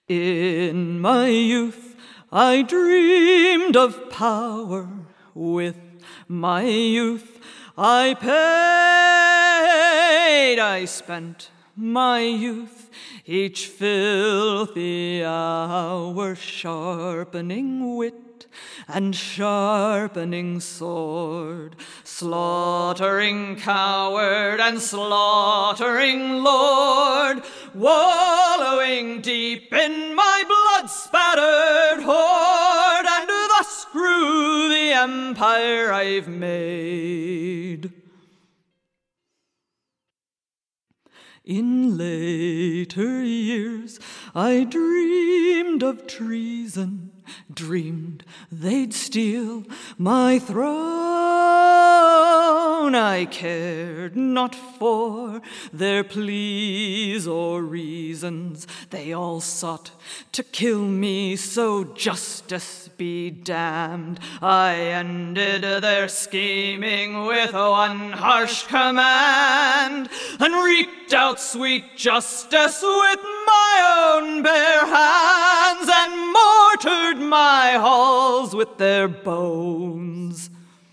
In my youth I dreamed of power, with my youth I paid, I spent my youth each filthy hour sharpening wit and sharpening sword, slaughtering coward and slaughtering lord, wallowing deep in my blood-spattered hoard, and thus grew the empire I've made. In later years I dreamed of treason, dreamed they'd steal my throne. I cared not for their pleas or reasons. They all sought to kill me, so justice be damned. I ended their scheming with one harsh command, and reaped out sweet justice with my own bare hands, and mortared my halls with their bones.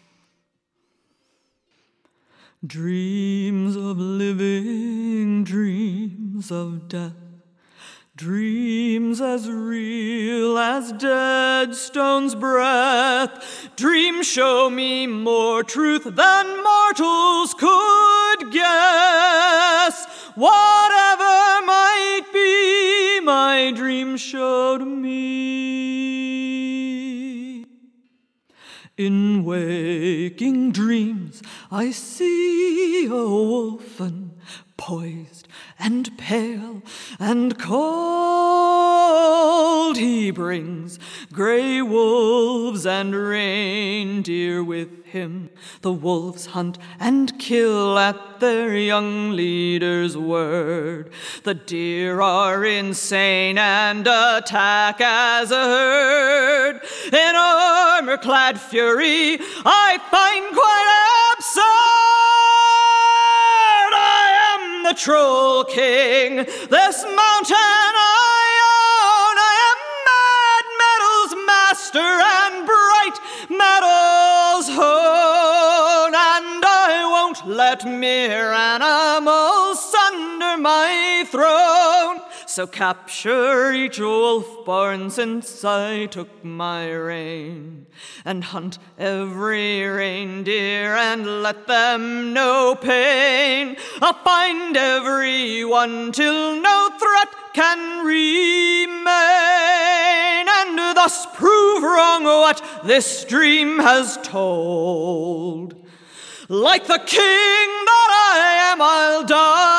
Dreams of living, dreams of death, dreams as real as dead stone's breath. Dreams show me more truth than mortals could guess. Whatever might be, my dream showed me. In waking dreams I see a wolfen, poised and pale and cold. He brings grey wolves and reindeer with him. The wolves hunt and kill at their young leader's word. The deer are insane and attack as a herd. In armor-clad fury I find quite absurd. I am the Troll King, this mountain I own. I am mad metal's master and bright metal's hone, and I won't let mere animals sunder my throne. So capture each wolf born since I took my reign, and hunt every reindeer and let them know pain. I'll find every one till no threat can remain, and thus prove wrong what this dream has told. Like the king that I am, I'll die